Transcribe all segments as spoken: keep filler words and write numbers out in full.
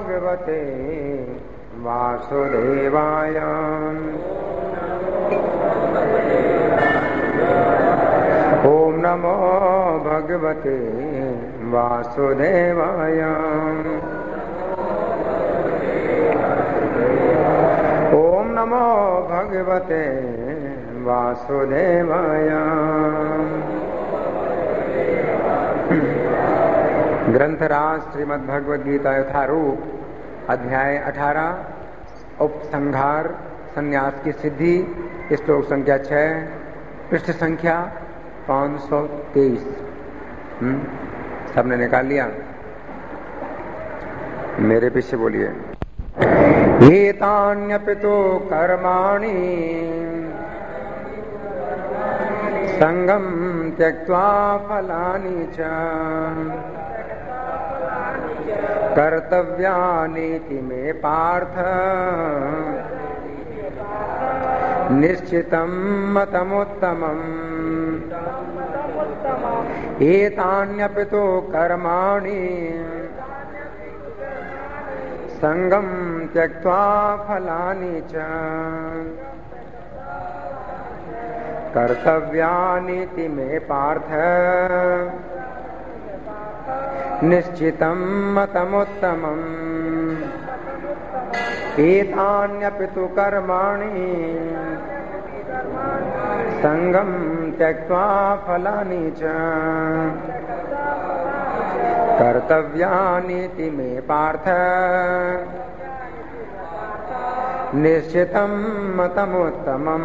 भगवते वासुदेवाय। ओम नमो भगवते वासुदेवाय। ओम नमो भगवते वासुदेवाय। ग्रंथराज श्रीमद् भगवद गीता यथारूप अध्याय अठारह उपसंहार संन्यास की सिद्धि, श्लोक संख्या छह, पृष्ठ संख्या पांच सौ तेईस। सबने निकाल लिया? मेरे पीछे बोलिए। एतान्यपितो कर्माणि संगम त्यक्त्वा फलानि च कर्तव्यानीति मे पार्थ निश्चितं मतमुत्तमम्। एतान्यपितो कर्माणि संगम त्यक्त्वा फलानि च कर्तव्यानीति मे पार्थ निश्चितं मतमुत्तमम्। एतान्यपितु कर्माणि संगम त्यक्त्वा फलानि च कर्तव्यानीति मे पार्थ निश्चितं मतमुत्तमम्।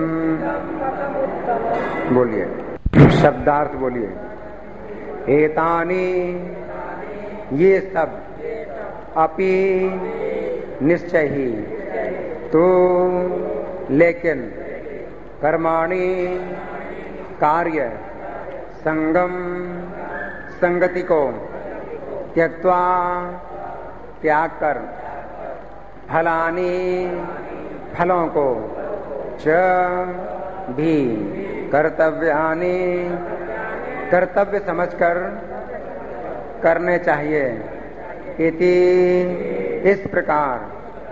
बोलिए, शब्दार्थ बोलिए। एतानि, ये सब, अपि, निश्चय ही, तो, लेकिन, कर्माणि, कार्य, संगम, संगति को, त्यक्त्वा, त्याग कर, फलानि, फलों को, च, भी, कर्तव्यानि, कर्तव्य समझकर करने चाहिए। इति, इस प्रकार,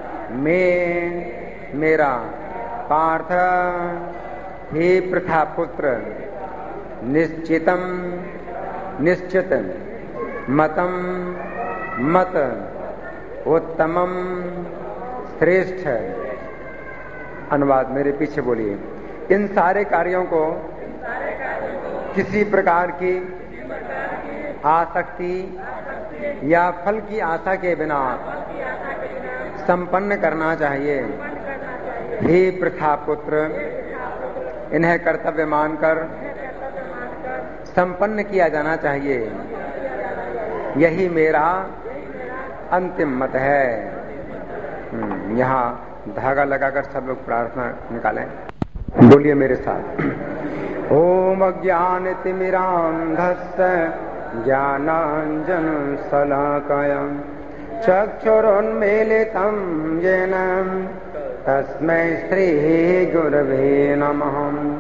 मैं, मेरा, पार्थ, हे पृथा पुत्र, निश्चितम, निश्चित, मतम, मत, उत्तमम, श्रेष्ठ। अनुवाद मेरे पीछे बोलिए। इन सारे कार्यों को किसी प्रकार की आसक्ति या फल की आशा के बिना संपन्न करना चाहिए। हे पृथा पुत्र, इन्हें कर्तव्य मानकर संपन्न किया जाना चाहिए। यही मेरा अंतिम मत है। यहाँ धागा लगाकर सब लोग प्रार्थना निकालें। बोलिए मेरे साथ। ओम अज्ञानतिमिरान्धस्य ज्ञानाञ्जन शलाकया चक्षुरुन्मीलितं येन तस्मै श्री गुरवे नमः।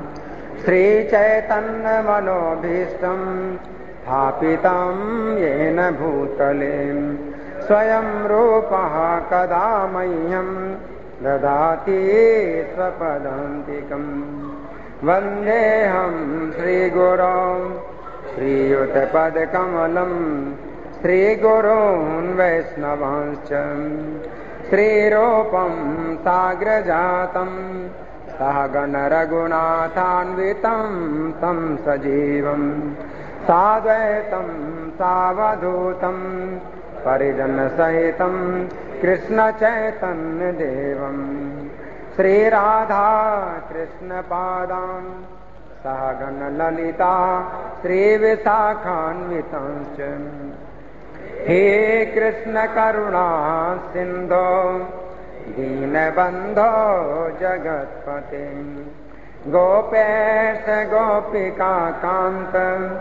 श्रीचैतन्यमनोभीष्टं स्थापितं येन भूतले स्वयं रूपः कदा मह्यं ददाति स्वपदान्तिकम्। वन्देऽहं श्रीगुरो श्रीयुतपदकमलं श्रीगुरून् वैष्णवांश्च श्रीरूपं साग्रजातं सहगण रघुनाथान्वितं तं सजीवं साद्वैतं सावधूतं परिजनसहितं कृष्णचैतन्यदेवं श्रीराधा कृष्णपादान् सहगण ललिता श्रीविशाखान्वितांश्च। हे कृष्ण करुणा सिन्धो दीनबन्धो जगत्पते गोपेश गोपिका कान्त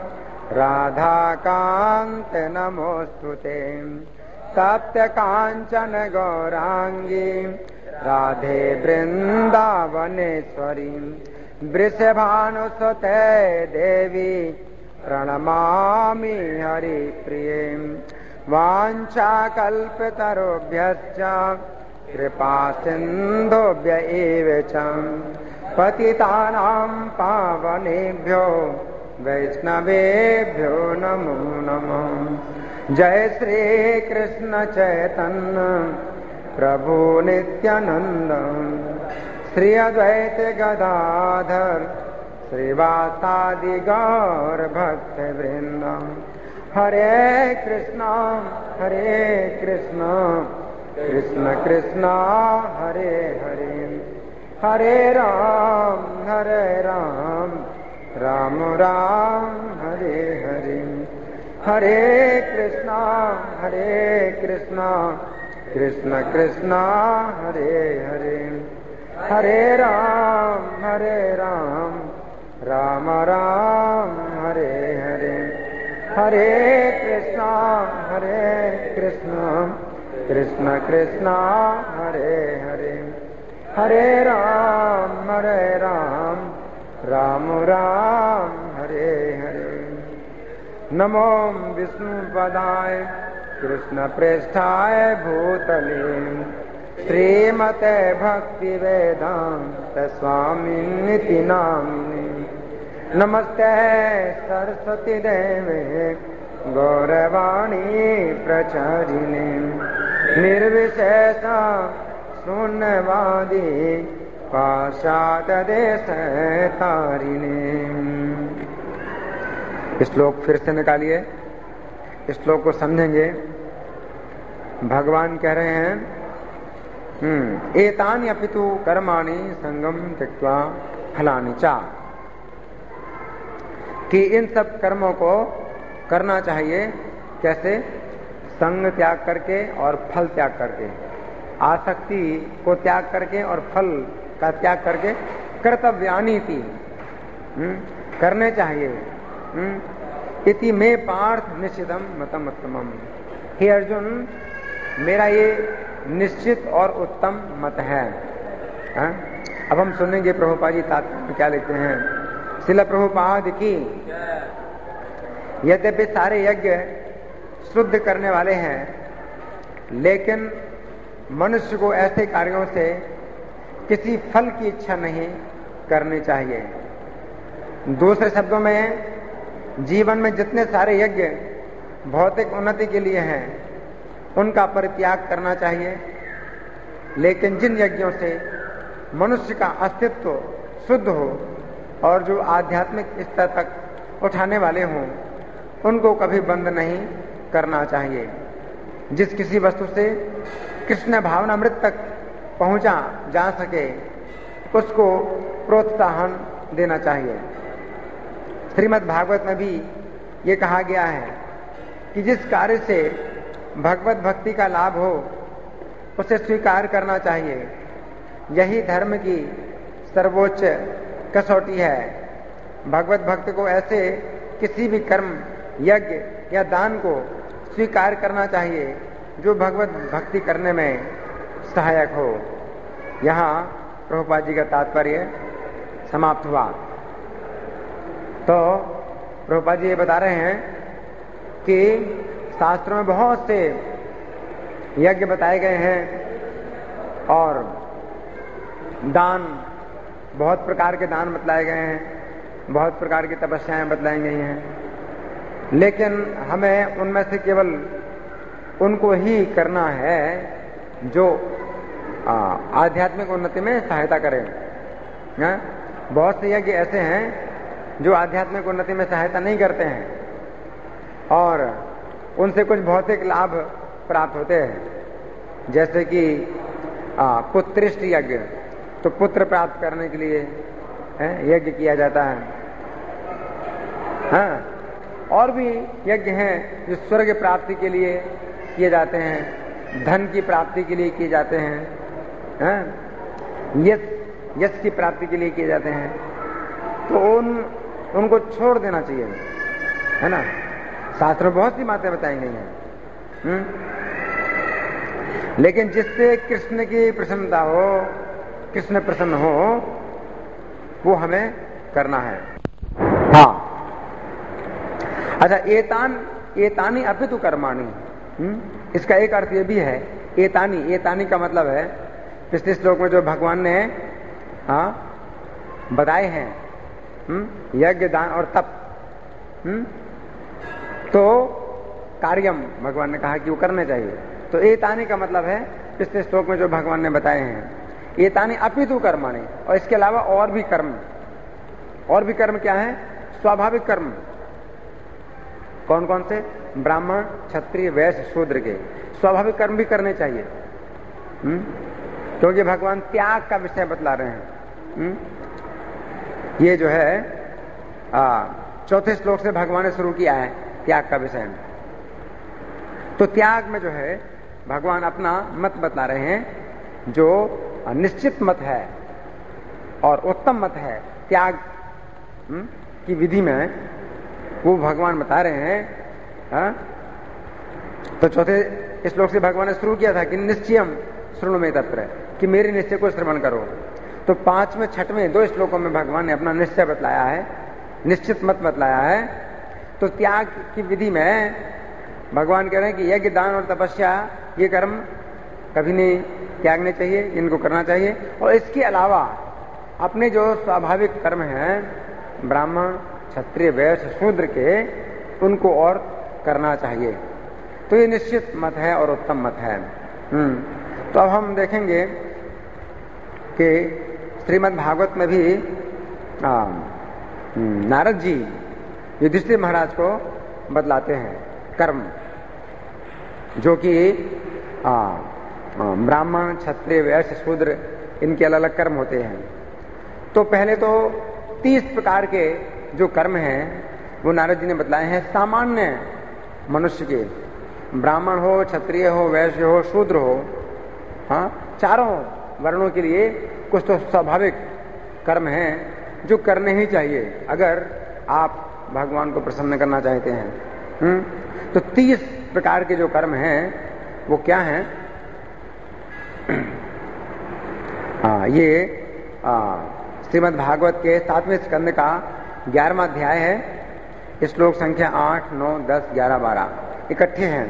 राधाकान्त नमोऽस्तुते। सत्य कांचन गौरांगी राधे वृंदावनेश्वरी वृषभानुसुते देवी प्रणमामि हरिप्रिये। वाञ्छाकल्पतरुभ्यश्च कृपा सिन्धुभ्य एव च पतितानां पावनेभ्यो वैष्णवेभ्यो नमो नमः। जय श्री कृष्ण चैतन्य प्रभु नित्यानंद श्री अद्वैत गदाधर श्रीवासादि गौर भक्त वृंद। हरे कृष्णा हरे कृष्णा कृष्ण कृष्णा हरे हरे हरे राम हरे राम राम राम हरे हरे हरे कृष्णा हरे कृष्णा कृष्ण कृष्णा हरे हरे हरे राम हरे राम राम राम हरे हरे हरे कृष्णा हरे कृष्णा कृष्ण कृष्णा हरे हरे हरे राम हरे राम राम राम हरे हरे। नमो विष्णुपदाय कृष्ण प्रेष्ठाय भूतले श्रीमते भक्ति वेदांत स्वामिनिति नामिने। नमस्ते सरस्वती देवे गौरवाणी प्रचारिणे निर्विशेष शून्यवादी पाश्चात्य देश तारिणे। श्लोक फिर से निकालिए, श्लोक को समझेंगे। भगवान कह रहे हैं हम्म एतानि अपितु कर्माणि संगम त्यक्त्वा फलानि च, कि इन सब कर्मों को करना चाहिए। कैसे? संग त्याग करके और फल त्याग करके, आसक्ति को त्याग करके और फल का त्याग करके। कर्तव्यानीति करने चाहिए। इति में पार्थ निश्चितम मतम उत्तमम। हे अर्जुन, मेरा ये निश्चित और उत्तम मत है। हा? अब हम सुनेंगे प्रभुपाद जी तात्पर्य क्या लिखते हैं। श्रील प्रभुपाद की यद्यपि सारे यज्ञ शुद्ध करने वाले हैं, लेकिन मनुष्य को ऐसे कार्यों से किसी फल की इच्छा नहीं करनी चाहिए। दूसरे शब्दों में, जीवन में जितने सारे यज्ञ भौतिक उन्नति के लिए हैं, उनका परित्याग करना चाहिए। लेकिन जिन यज्ञों से मनुष्य का अस्तित्व शुद्ध हो और जो आध्यात्मिक स्तर तक उठाने वाले हों, उनको कभी बंद नहीं करना चाहिए। जिस किसी वस्तु से कृष्ण भावनामृत तक पहुंचा जा सके, उसको प्रोत्साहन देना चाहिए। श्रीमद् भागवत में भी ये कहा गया है कि जिस कार्य से भगवत भक्ति का लाभ हो, उसे स्वीकार करना चाहिए। यही धर्म की सर्वोच्च कसौटी है। भगवत भक्त को ऐसे किसी भी कर्म, यज्ञ या दान को स्वीकार करना चाहिए जो भगवत भक्ति करने में सहायक हो। यहाँ प्रभुपाद जी का तात्पर्य समाप्त हुआ। तो प्रभुपाद जी ये बता रहे हैं कि शास्त्रों में बहुत से यज्ञ बताए गए हैं और दान, बहुत प्रकार के दान बतलाए गए हैं, बहुत प्रकार की तपस्याएं बतलाई गई हैं। लेकिन हमें उनमें से केवल उनको ही करना है जो आध्यात्मिक उन्नति में सहायता करें। बहुत से यज्ञ ऐसे हैं जो आध्यात्मिक उन्नति में सहायता नहीं करते हैं और उनसे कुछ भौतिक लाभ प्राप्त होते हैं। जैसे कि पुत्रिष्ट यज्ञ, तो पुत्र प्राप्त करने के लिए यज्ञ किया जाता है। हाँ, और भी यज्ञ हैं जो स्वर्ग प्राप्ति के लिए किए जाते हैं, धन की प्राप्ति के लिए किए जाते हैं, हाँ? यश यश की प्राप्ति के लिए किए जाते हैं। तो उन उनको छोड़ देना चाहिए, है ना। शास्त्र में बहुत सी बातें बताई गई हैं, हुँ? लेकिन जिससे कृष्ण की प्रसन्नता हो, कृष्ण प्रसन्न हो, वो हमें करना है। हाँ, अच्छा, एतान एतानी अपितु कर्माणि, हुँ? इसका एक अर्थ ये भी है, एतानी, एतानी का मतलब है पिछले श्लोक में जो भगवान ने हाँ बताए हैं, यज्ञ, दान और तप, हुँ? तो कार्यम भगवान ने कहा कि वो करने चाहिए। तो एतानी का मतलब है पिछले श्लोक में जो भगवान ने बताए हैं, एतानी अपितु कर्माणि, और इसके अलावा और भी कर्म। और भी कर्म क्या है? स्वाभाविक कर्म। कौन कौन से? ब्राह्मण, क्षत्रिय, वैश्य, शूद्र के स्वाभाविक कर्म भी करने चाहिए, हुँ? क्योंकि भगवान त्याग का विषय बतला रहे हैं। हुँ? ये जो है आ, चौथे श्लोक से भगवान ने शुरू किया है त्याग का विषय। तो त्याग में जो है भगवान अपना मत बतला रहे हैं, जो निश्चित मत है और उत्तम मत है त्याग हुँ? की विधि में, वो भगवान बता रहे हैं। हा? तो चौथे श्लोक से भगवान ने शुरू किया था कि निश्चयम श्रृणु में तत्र, कि मेरे निश्चय को श्रवण करो। तो पांचवें छठवें दो श्लोकों में भगवान ने अपना निश्चय बतलाया है, निश्चित मत बतलाया है। तो त्याग की विधि में भगवान कह रहे हैं कि यज्ञ, दान और तपस्या, ये कर्म कभी नहीं त्यागने चाहिए, इनको करना चाहिए। और इसके अलावा अपने जो स्वाभाविक कर्म हैं ब्राह्मण, क्षत्रिय, वैश्य, शूद्र के, उनको और करना चाहिए। तो ये निश्चित मत है और उत्तम मत है। हम्म तो अब हम देखेंगे कि श्रीमद् भागवत में भी आ, नारद जी युधिष्ठिर महाराज को बतलाते हैं कर्म, जो कि ब्राह्मण, क्षत्रिय, वैश्य, शूद्र, इनके अलग अलग कर्म होते हैं। तो पहले तो तीस प्रकार के जो कर्म हैं वो नारद जी ने बतलाए हैं सामान्य मनुष्य के। ब्राह्मण हो, क्षत्रिय हो, वैश्य हो, शूद्र हो, हाँ, चारों वर्णों के लिए कुछ तो स्वाभाविक कर्म हैं जो करने ही चाहिए अगर आप भगवान को प्रसन्न करना चाहते हैं। हुँ? तो तीस प्रकार के जो कर्म हैं वो क्या हैं? हाँ, ये श्रीमद् भागवत के सातवें स्कंद का ग्यारहवां अध्याय है। श्लोक संख्या आठ, नौ, दस, ग्यारह, बारह इकट्ठे हैं।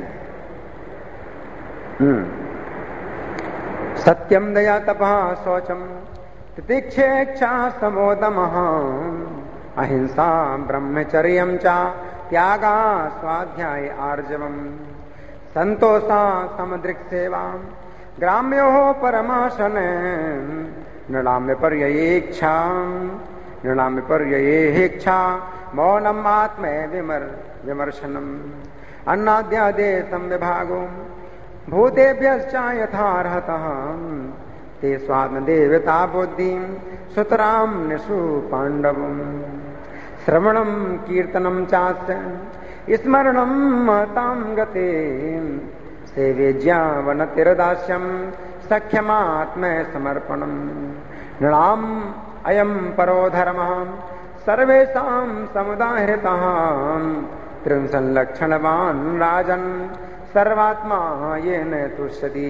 सत्यम दया तपः शौचम तितिक्षेक्षा समोदमः अहिंसा ब्रह्मचर्यम च त्यागा स्वाध्याय आर्जवम संतोषा समदृक् सेवा ग्राम्यो परमाशन नृणाम्य पर्ययेच्छा नृणाम्य पर्ययेच्छा मौनम आत्मे विमर विमर्शनम अन्नाद्यादेशम विभागो भूतेभ्यश्च यथार्हतः ते स्वात्म देवता बुद्धि सुतराम निषु पांडवम श्रवणम कीर्तनम चास्य स्मरणम ताम गते सेवेज्यावनतिरदास्यम सख्यमात्म समर्पणम नृणाम अयम परो धर्मः सर्वेषां समुदाहृतः त्रिंशल्लक्षणवान् राजन् सर्वात्मा येन तुष्यति।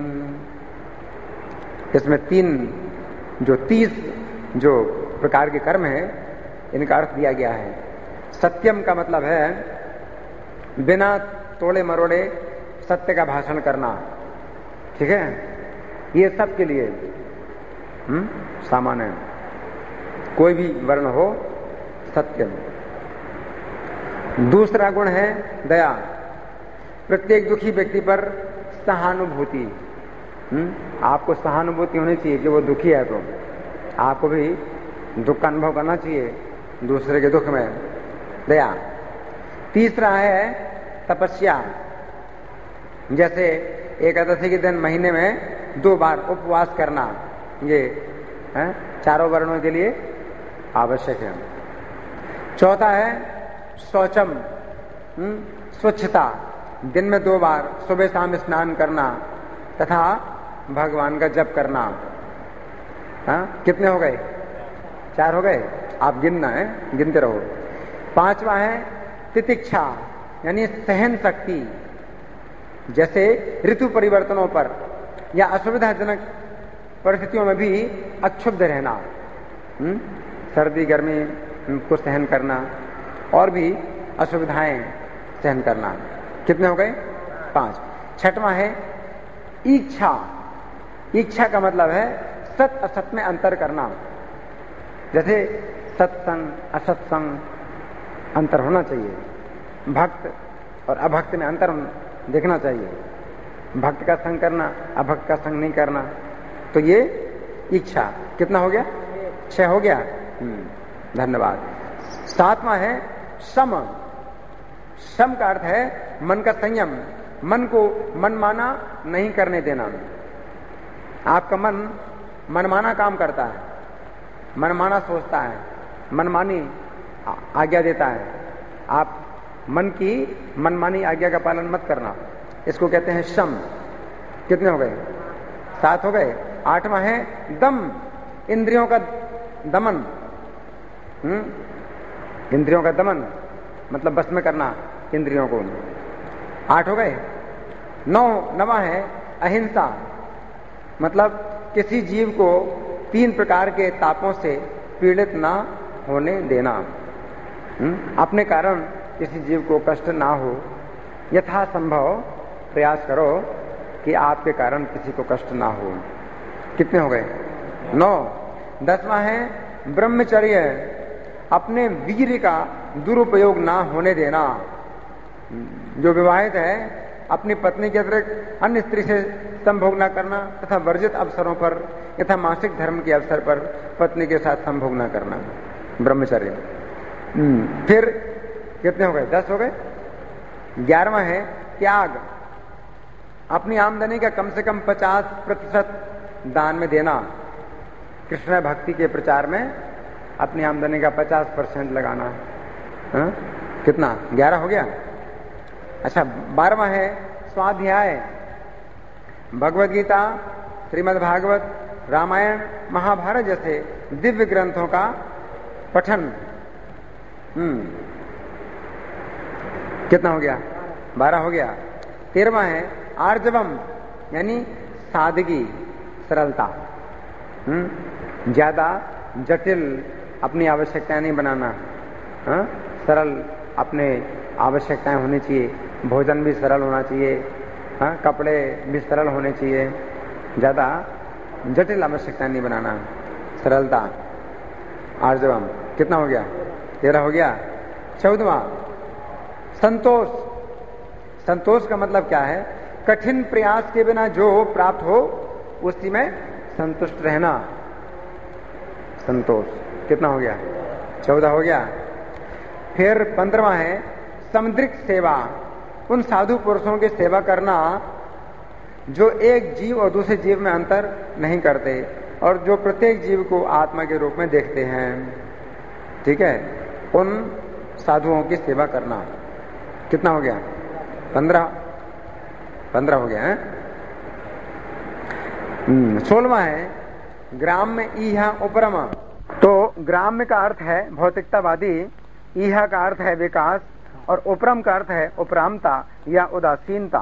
इसमें तीन जो तीस जो प्रकार के कर्म हैं इनका अर्थ दिया गया है। सत्यम का मतलब है बिना तोड़े मरोड़े सत्य का भाषण करना, ठीक है, ये सब के लिए हम्म सामान्य, कोई भी वर्ण हो, सत्यम। दूसरा गुण है दया, प्रत्येक दुखी व्यक्ति पर सहानुभूति। हम्म आपको सहानुभूति होनी चाहिए कि वो दुखी है तो आपको भी दुख का अनुभव करना चाहिए दूसरे के दुख में, दया। तीसरा है तपस्या, जैसे एकादशी के दिन महीने में दो बार उपवास करना, ये है चारों वर्णों के लिए आवश्यक है। चौथा है शौचम, स्वच्छता, दिन में दो बार सुबह शाम स्नान करना तथा भगवान का जप करना। हा? कितने हो गए? चार हो गए, आप गिनना है, गिनते रहो। पांचवा है तितिक्षा, यानी सहन शक्ति, जैसे ऋतु परिवर्तनों पर या असुविधाजनक परिस्थितियों में भी अक्षुब्ध रहना, हुँ? सर्दी गर्मी को सहन करना और भी असुविधाएं सहन करना। कितने हो गए? पांच। छठवां है इच्छा। इच्छा का मतलब है सत असत में अंतर करना। जैसे सत्संग असत्संग अंतर होना चाहिए, भक्त और अभक्त में अंतर देखना चाहिए, भक्त का संग करना अभक्त का संग नहीं करना। तो ये इच्छा कितना हो गया? छह हो गया। धन्यवाद। सातवां है सम। सम का अर्थ है मन का संयम, मन को मनमाना नहीं करने देना। आपका मन मनमाना काम करता है, मनमाना सोचता है, मनमानी आज्ञा देता है, आप मन की मनमानी आज्ञा का पालन मत करना, इसको कहते हैं शम। कितने हो गए? सात हो गए। आठवां है दम, इंद्रियों का दमन। हम्म इंद्रियों का दमन मतलब बस में करना इंद्रियों को। आठ हो गए। नौ नवा है अहिंसा, मतलब किसी जीव को तीन प्रकार के तापों से पीड़ित ना होने देना। हम्म अपने कारण किसी जीव को कष्ट ना हो, यथासंभव प्रयास करो कि आपके कारण किसी को कष्ट ना हो। कितने हो गए? नौ। दसवां है ब्रह्मचर्य, अपने वीर्य का दुरुपयोग ना होने देना। जो विवाहित है अपनी पत्नी के अतिरिक्त अन्य स्त्री से संभोग न करना तथा वर्जित अवसरों पर यथा मासिक धर्म के अवसर पर पत्नी के साथ संभोग न करना, ब्रह्मचर्य। फिर कितने हो गए? दस हो गए। ग्यारहवां है त्याग, अपनी आमदनी का कम से कम पचास प्रतिशत दान में देना। कृष्ण भक्ति के प्रचार में अपनी आमदनी का पचास परसेंट लगाना। हा? कितना? ग्यारह हो गया। अच्छा, बारहवां है स्वाध्याय, भगवद गीता, श्रीमद् भागवत, रामायण, महाभारत जैसे दिव्य ग्रंथों का पठन। हम्म कितना हो गया? बारह हो गया। तेरहवां है आर्जवम, यानी सादगी, सरलता। हम्म ज्यादा जटिल अपनी आवश्यकताएं नहीं बनाना। हा? सरल अपने आवश्यकताएं होनी चाहिए, भोजन भी सरल होना चाहिए, हा? कपड़े भी सरल होने चाहिए, ज्यादा जटिल आवश्यकताएं नहीं बनाना, सरलता। आर्जवम कितना हो गया? तेरह हो गया। चौदहवां संतोष। संतोष का मतलब क्या है? कठिन प्रयास के बिना जो प्राप्त हो उसी में संतुष्ट रहना, संतोष। कितना हो गया? चौदह हो गया। फिर पंद्रहवां है समुद्रिक सेवा, उन साधु पुरुषों की सेवा करना जो एक जीव और दूसरे जीव में अंतर नहीं करते और जो प्रत्येक जीव को आत्मा के रूप में देखते हैं। ठीक है, उन साधुओं की सेवा करना। कितना हो गया? पंद्रह। पंद्रह हो गया है। सोलहवां है ग्राम में ईहा उपरमा। तो ग्राम्य का अर्थ है भौतिकतावादी, ईहा का अर्थ है विकास और उपरम का अर्थ है उपरामता या उदासीनता।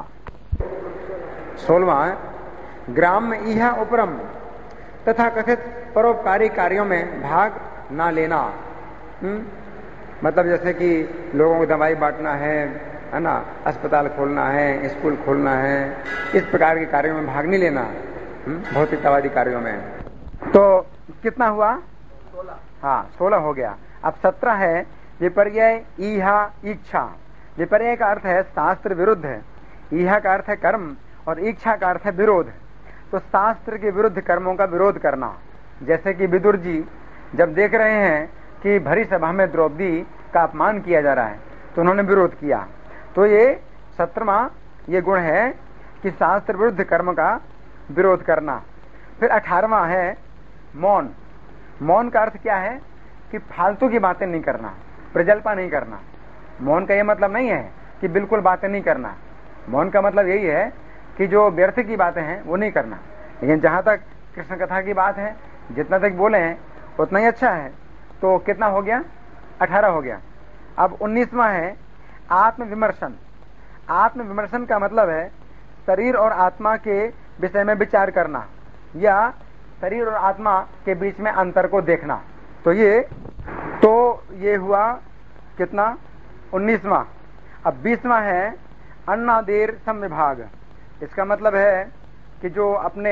सोलहवां ग्राम में ईहा उपरम तथा कथित परोपकारी कार्यों में भाग ना लेना। हुँ? मतलब जैसे कि लोगों को दवाई बांटना है है ना, अस्पताल खोलना है, स्कूल खोलना है, इस प्रकार के कार्यों में भाग नहीं लेना, भौतिकतावादी कार्यों में। तो कितना हुआ? सोलह। हाँ, सोलह हो गया। अब सत्रह है विपर्यय ईहा इच्छा। विपर्यय का अर्थ है शास्त्र विरुद्ध है, ईहा का अर्थ है कर्म और इच्छा का अर्थ है विरोध। तो शास्त्र के विरुद्ध कर्मों का विरोध करना। जैसे कि विदुर जी जब देख रहे हैं कि भरी सभा में द्रौपदी का अपमान किया जा रहा है तो उन्होंने विरोध किया। तो ये सत्रहवां ये गुण है कि शास्त्र विरुद्ध कर्म का विरोध करना। फिर अठारहवां है मौन। मौन का अर्थ क्या है? कि फालतू की बातें नहीं करना, प्रजल्पा नहीं करना। मौन का ये मतलब नहीं है कि बिल्कुल बातें नहीं करना। मौन का मतलब यही है कि जो व्यर्थ की बातें हैं वो नहीं करना। लेकिन जहां तक कृष्ण कथा की बात है, जितना तक बोले हैं उतना ही अच्छा है। तो कितना हो गया? अठारह हो गया। अब उन्नीसवां है आत्मविमर्शन। आत्मविमर्शन का मतलब है शरीर और आत्मा के विषय में विचार करना या शरीर और आत्मा के बीच में अंतर को देखना। तो ये तो ये हुआ कितना? उन्नीसवां। अब बीसवां है अन्नादेर समविभाग। इसका मतलब है कि जो अपने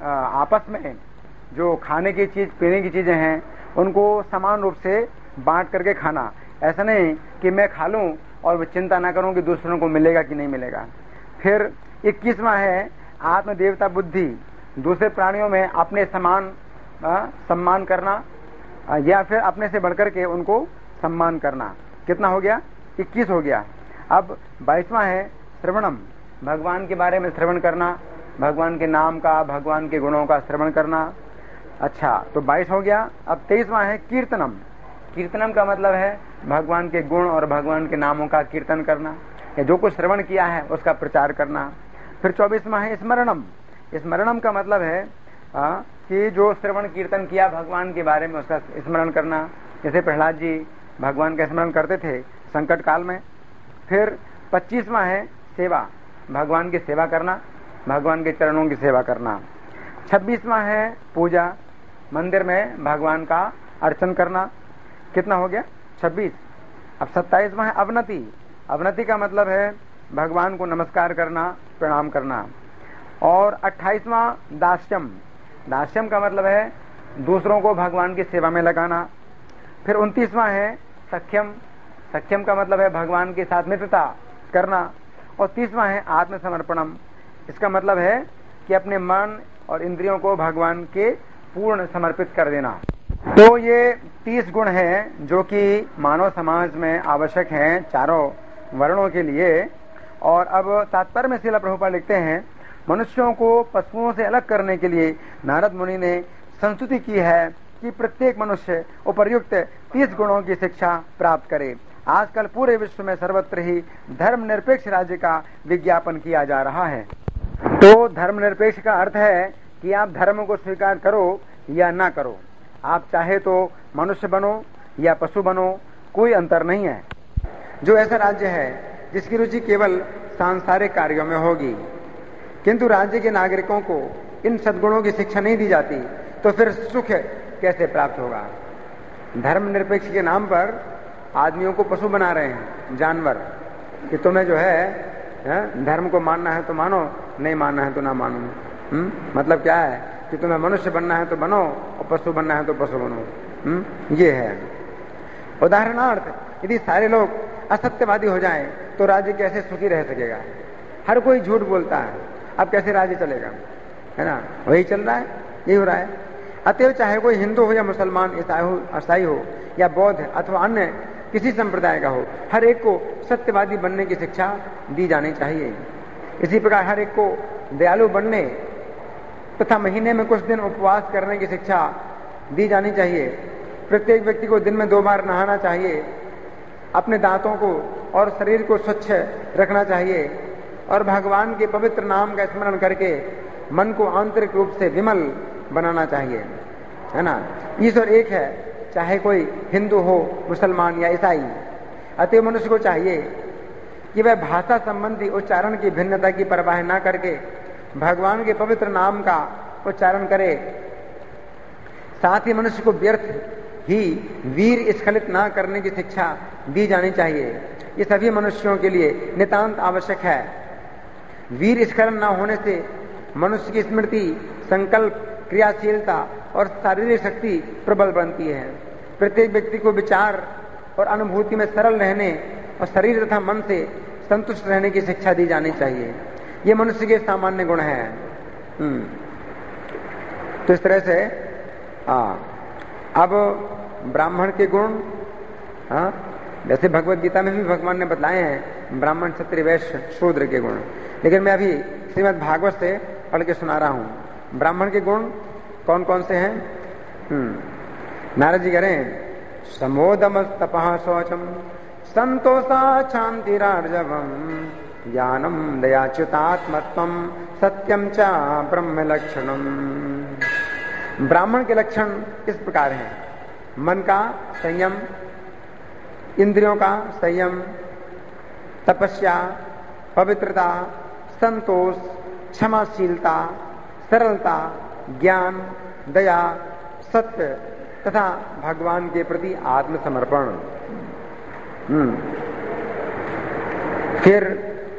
आपस में जो खाने की चीज पीने की चीजें हैं उनको समान रूप से बांट करके खाना। ऐसा नहीं कि मैं खा लूं और चिंता ना करूं कि दूसरों को मिलेगा कि नहीं मिलेगा। फिर इक्कीसवां है आत्मदेवता बुद्धि। दूसरे प्राणियों में अपने समान आ, सम्मान करना आ, या फिर अपने से बढ़कर के उनको सम्मान करना। कितना हो गया? इक्कीस हो गया। अब बाईसवां है श्रवणम। भगवान के बारे में श्रवण करना, भगवान के नाम का, भगवान के गुणों का श्रवण करना। अच्छा, तो बाईस हो गया। अब तेईसवां है कीर्तनम। कीर्तनम का मतलब है भगवान के गुण और भगवान के नामों का कीर्तन करना, या जो कुछ श्रवण किया है उसका प्रचार करना। फिर चौबीसवां है स्मरणम। स्मरणम का मतलब है आ, कि जो श्रवण कीर्तन किया भगवान के बारे में उसका स्मरण करना। जैसे प्रहलाद जी भगवान का स्मरण करते थे संकट काल में। फिर पच्चीसवां है सेवा। भगवान की सेवा करना, भगवान के चरणों की सेवा करना। छब्बीसवां है पूजा। मंदिर में भगवान का अर्चन करना। कितना हो गया? छब्बीस। अब सत्ताईसवां है अवनति। अवनति का मतलब है भगवान को नमस्कार करना, प्रणाम करना। और अट्ठाईसवां दास्यम। दास्यम का मतलब है दूसरों को भगवान की सेवा में लगाना। फिर उनतीसवां है सख्यम। सख्यम का मतलब है भगवान के साथ मित्रता करना। और तीसवां है आत्मसमर्पणम। इसका मतलब है कि अपने मन और इंद्रियों को भगवान के पूर्ण समर्पित कर देना। तो ये तीस गुण हैं जो कि मानव समाज में आवश्यक हैं चारों वर्णों के लिए। और अब तात्पर्य में श्रील प्रभुपाद लिखते हैं, मनुष्यों को पशुओं से अलग करने के लिए नारद मुनि ने संस्तुति की है कि प्रत्येक मनुष्य उपर्युक्त तीस गुणों की शिक्षा प्राप्त करे। आजकल पूरे विश्व में सर्वत्र ही धर्मनिरपेक्ष राज्य का विज्ञापन किया जा रहा है। तो धर्मनिरपेक्ष का अर्थ है कि आप धर्म को स्वीकार करो या ना करो। आप चाहे तो मनुष्य बनो या पशु बनो, कोई अंतर नहीं है। जो ऐसा राज्य है जिसकी रुचि केवल सांसारिक कार्यों में होगी, किंतु राज्य के नागरिकों को इन सद्गुणों की शिक्षा नहीं दी जाती, तो फिर सुख कैसे प्राप्त होगा? धर्मनिरपेक्ष के नाम पर आदमियों को पशु बना रहे हैं, जानवर, कि तुम्हें जो है, है धर्म को मानना है तो मानो, नहीं मानना है तो ना मानो। हुँ? मतलब क्या है कि तुम्हें मनुष्य बनना है तो बनो और पशु बनना है तो पशु बनो। हुँ? ये है। उदाहरणार्थ, यदि सारे लोग असत्यवादी हो जाएं तो राज्य कैसे सुखी रह सकेगा? हर कोई झूठ बोलता है, अब कैसे राज्य चलेगा? है ना? वही चल रहा है, यही हो रहा है। अतएव चाहे कोई हिंदू हो या मुसलमान, ईसाई हो या बौद्ध अथवा अन्य किसी संप्रदाय का हो, हर एक को सत्यवादी बनने की शिक्षा दी जानी चाहिए। इसी प्रकार हर एक को दयालु बनने तथा महीने में कुछ दिन उपवास करने की शिक्षा दी जानी चाहिए। प्रत्येक व्यक्ति को दिन में दो बार नहाना चाहिए। अपने दांतों को और शरीर को स्वच्छ रखना चाहिए और भगवान के पवित्र नाम का स्मरण करके मन को आंतरिक रूप से विमल बनाना चाहिए। है ना? ईश्वर एक है, चाहे कोई हिंदू हो, मुसलमान या ईसाई। अतः मनुष्य को चाहिए कि वह भाषा संबंधी उच्चारण की भिन्नता की परवाह न करके भगवान के पवित्र नाम का उच्चारण करे। साथ ही मनुष्य को व्यर्थ ही वीर स्खलित न करने की शिक्षा दी जानी चाहिए। ये सभी मनुष्यों के लिए नितांत आवश्यक है। वीर स्खलन न होने से मनुष्य की स्मृति, संकल्प, क्रियाशीलता और शारीरिक शक्ति प्रबल बनती है। प्रत्येक व्यक्ति को विचार और अनुभूति में सरल रहने और शरीर तथा मन से संतुष्ट रहने की शिक्षा दी जानी चाहिए। ये मनुष्य के सामान्य गुण हैं। तो इस तरह से हाँ, अब ब्राह्मण के गुण, हाँ, वैसे भगवत गीता में भी भगवान ने बतलाए हैं ब्राह्मण, क्षत्रिय, वैश्य, शूद्र के गुण, लेकिन मैं अभी श्रीमद् भागवत से पढ़ के सुना रहा हूं। ब्राह्मण के गुण कौन कौन से हैं? हम्म नारद जी कह रहे हैं, समोदम तपः शौचम संतोषा शांतिरार्जवम ज्ञानम दयाच्युतात्मत्वम सत्यम च ब्रह्म लक्षणम। ब्राह्मण के लक्षण इस प्रकार हैं: मन का संयम, इंद्रियों का संयम, तपस्या, पवित्रता, संतोष, क्षमाशीलता, सरलता, ज्ञान, दया, सत्य तथा भगवान के प्रति आत्मसमर्पण। हम्म फिर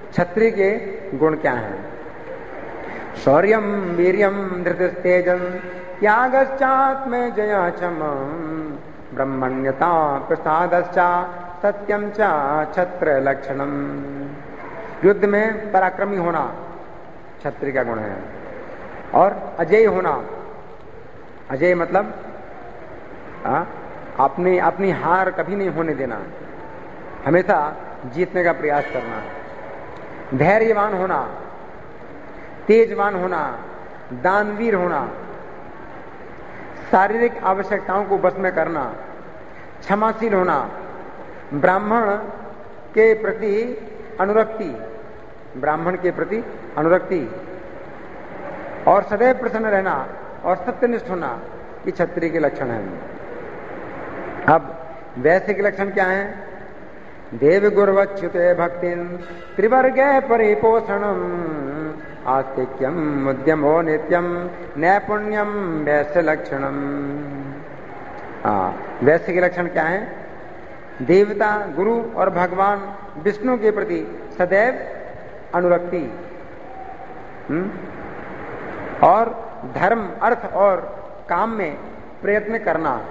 क्षत्रिय के गुण क्या हैं? शौर्यम वीर्यम धृतिस्तेजम त्यागश्चात्म जयाचम ब्रह्मण्यता प्रसादश्चा सत्यम चा छत्र लक्षणम। युद्ध में पराक्रमी होना क्षत्रिय का गुण है, और अजय होना, अजय मतलब आ, अपनी अपनी हार कभी नहीं होने देना, हमेशा जीतने का प्रयास करना, धैर्यवान होना, तेजवान होना, दानवीर होना, शारीरिक आवश्यकताओं को बस में करना, क्षमाशील होना, ब्राह्मण के प्रति अनुरक्ति, ब्राह्मण के प्रति अनुरक्ति, और सदैव प्रसन्न रहना और सत्यनिष्ठ होना, ये क्षत्रिय के लक्षण हैं। अब वैश्य के लक्षण क्या हैं? देव गुरुवच्युते भक्तिन त्रिवर्गे परिपोषणम आस्तिक्यम उद्यमो नित्यम नैपुण्यम वैश्य लक्षणम। हाँ, वैश्य के लक्षण क्या है? देवता, गुरु और भगवान विष्णु के प्रति सदैव अनुरक्ति, हुँ? और धर्म, अर्थ और काम में प्रयत्न करना,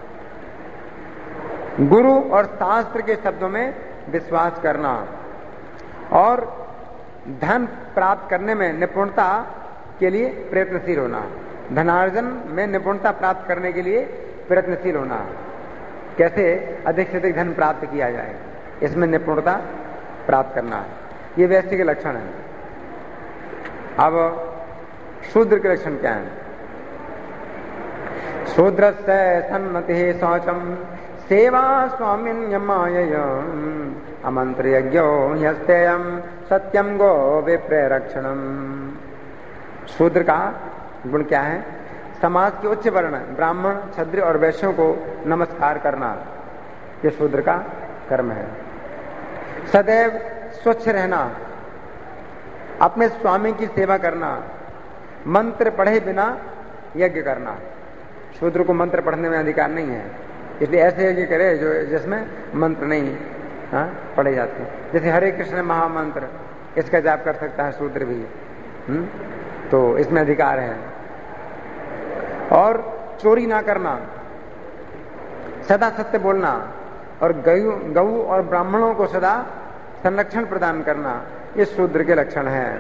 गुरु और शास्त्र के शब्दों में विश्वास करना, और धन प्राप्त करने में निपुणता के लिए प्रयत्नशील होना, धनार्जन में निपुणता प्राप्त करने के लिए प्रयत्नशील होना, कैसे अधिक से अधिक धन प्राप्त किया जाए, इसमें निपुणता प्राप्त करना, ये वैश्य के लक्षण है। अब शूद्र के लक्षण क्या है? शूद्रस्य सन्मतिः शौचम सेवा स्वामिन्यमाययम् अमंत्र यज्ञो ह्यस्तेयम् सत्यम गो विप्ररक्षणम्। शूद्र का गुण क्या है? समाज के उच्च वर्ण ब्राह्मण, क्षत्रिय और वैश्यों को नमस्कार करना, ये शूद्र का कर्म है। सदैव स्वच्छ रहना, अपने स्वामी की सेवा करना, मंत्र पढ़े बिना यज्ञ करना। शूद्र को मंत्र पढ़ने में अधिकार नहीं है, इसलिए ऐसे यज्ञ करे जो जिसमें मंत्र नहीं हाँ, पढ़े जाते, जैसे हरे कृष्ण महामंत्र, इसका जाप कर सकता है शूद्र भी, हुँ? तो इसमें अधिकार है। और चोरी ना करना, सदा सत्य बोलना, और गऊ गऊ और ब्राह्मणों को सदा संरक्षण प्रदान करना, ये शूद्र के लक्षण हैं।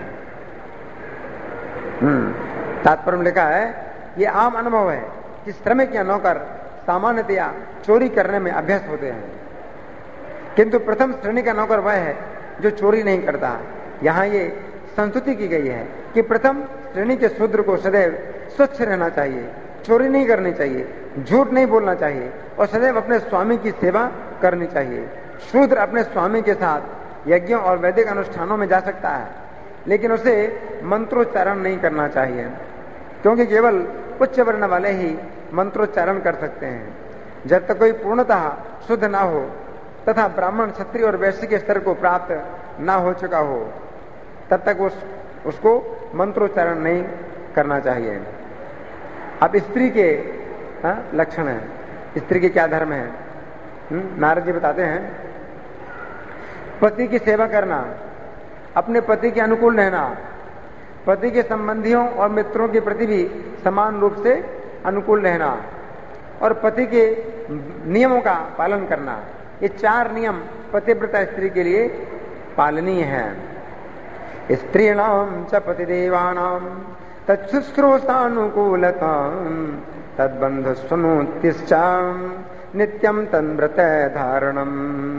हम्म तात्पर्य में लिखा है, ये आम अनुभव है कि श्रमिक या नौकर सामान्यतया चोरी करने में अभ्यस्त होते हैं, किंतु प्रथम श्रेणी का नौकर वह है जो चोरी नहीं करता। यहाँ ये संस्तुति की गई है कि प्रथम श्रेणी के शूद्र को सदैव स्वच्छ रहना चाहिए, चोरी नहीं करनी चाहिए, झूठ नहीं बोलना चाहिए, और सदैव अपने स्वामी की सेवा करनी चाहिए। शूद्र अपने स्वामी के साथ यज्ञों और वैदिक अनुष्ठानों में जा सकता है, लेकिन उसे मंत्रोच्चारण नहीं करना चाहिए, क्योंकि केवल उच्च वर्ण वाले ही मंत्रोच्चारण कर सकते हैं। जब तक कोई पूर्णतः शुद्ध ना हो तथा ब्राह्मण, क्षत्रिय और वैश्य के स्तर को प्राप्त ना हो चुका हो, तब तक उस उसको मंत्रोच्चारण नहीं करना चाहिए। अब स्त्री के हा? लक्षण है, स्त्री के क्या धर्म है? नारद जी बताते हैं, पति की सेवा करना, अपने पति के अनुकूल रहना, पति के संबंधियों और मित्रों के प्रति भी समान रूप से अनुकूल रहना, और पति के नियमों का पालन करना। ये चार नियम पतिव्रता स्त्री के लिए पालनीय हैं। स्त्रीणाम च पतिदेवानाम तच्छुश्रूषानुकूलताम तद्बंधु सुनुतिश्चाम नित्यम तन्व्रत धारणम।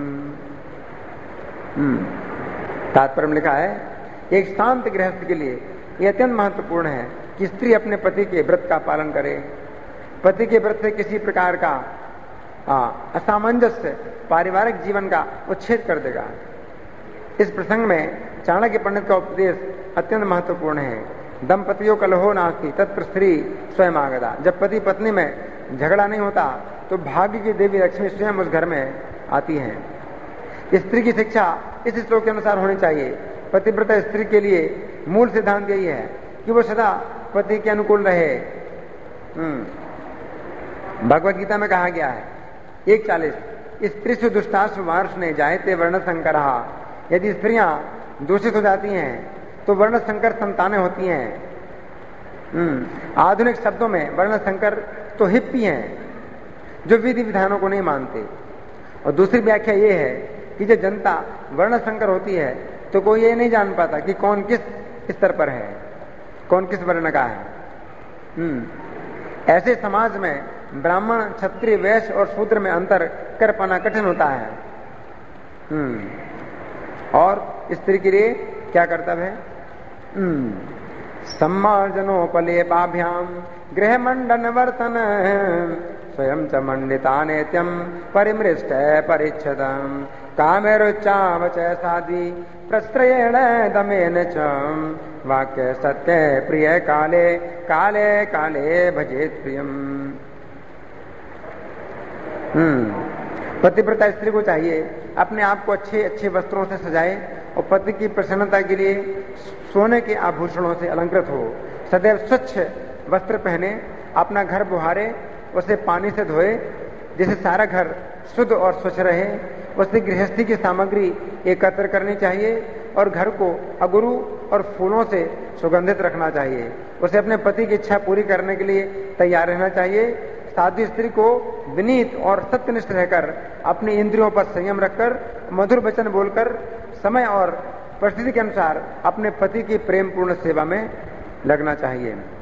तात्पर्य में लिखा है, एक शांत गृहस्थ के लिए यह अत्यंत महत्वपूर्ण है कि स्त्री अपने पति के व्रत का पालन करे। पति के व्रत से किसी प्रकार का असामंजस्य पारिवारिक जीवन का उच्छेद कर देगा। इस प्रसंग में चाणक्य पंडित का उपदेश अत्यंत महत्वपूर्ण है। दंपतियों कलहो नास्ति तत्र स्त्री स्वयं आगता। जब पति पत्नी में झगड़ा नहीं होता तो भाग्य की देवी लक्ष्मी स्वयं उस घर में आती हैं। स्त्री की शिक्षा इस श्लोक के अनुसार होनी चाहिए। पतिव्रता स्त्री के लिए मूल सिद्धांत यही है कि वो सदा पति के अनुकूल रहे। भगवत गीता में कहा गया है एक चालीस, स्त्री से दुष्टाश्व वार्ष ने जायते वर्ण संकरहा। यदि स्त्रियां दूषित हो जाती हैं तो वर्ण संकर संतानें होती हैं। आधुनिक शब्दों में वर्ण संकर तो हिप्पी हैं जो विधि विधानों को नहीं मानते। और दूसरी व्याख्या ये है कि जब जनता वर्ण संकर होती है तो कोई ये नहीं जान पाता कि कौन किस स्तर पर है, कौन किस वर्ण का है। ऐसे समाज में ब्राह्मण, क्षत्रिय, वैश्य और शूद्र में अंतर कर पाना कठिन होता है। और स्त्री के लिए क्या कर्तव्य है? सम्मार्जनोपलेपाभ्याम गृह मंडन वर्तन स्वयं च मंडिता नेत्यम परिमृष्ट परिच्छदम कामेरुच्चावच साधी प्रस्त्रयेण दमेन च वाक्य सत्य प्रिय काले काले काले भजेत प्रियम। हम्म पतिव्रता स्त्री को चाहिए अपने आप को अच्छे अच्छे वस्त्रों से सजाए और पति की प्रसन्नता के लिए सोने के आभूषणों से अलंकृत हो, सदैव स्वच्छ वस्त्र पहने, अपना घर बुहारे, उसे पानी से धोए जिससे सारा घर शुद्ध और स्वच्छ रहे। उसे गृहस्थी की सामग्री एकत्र करनी चाहिए और घर को अगुरु और फूलों से सुगंधित रखना चाहिए। उसे अपने पति की इच्छा पूरी करने के लिए तैयार रहना चाहिए। साध्वी स्त्री को विनीत और सत्यनिष्ठ रहकर अपनी इंद्रियों पर संयम रखकर मधुर वचन बोलकर समय और परिस्थिति के अनुसार अपने पति की प्रेम पूर्ण सेवा में लगना चाहिए।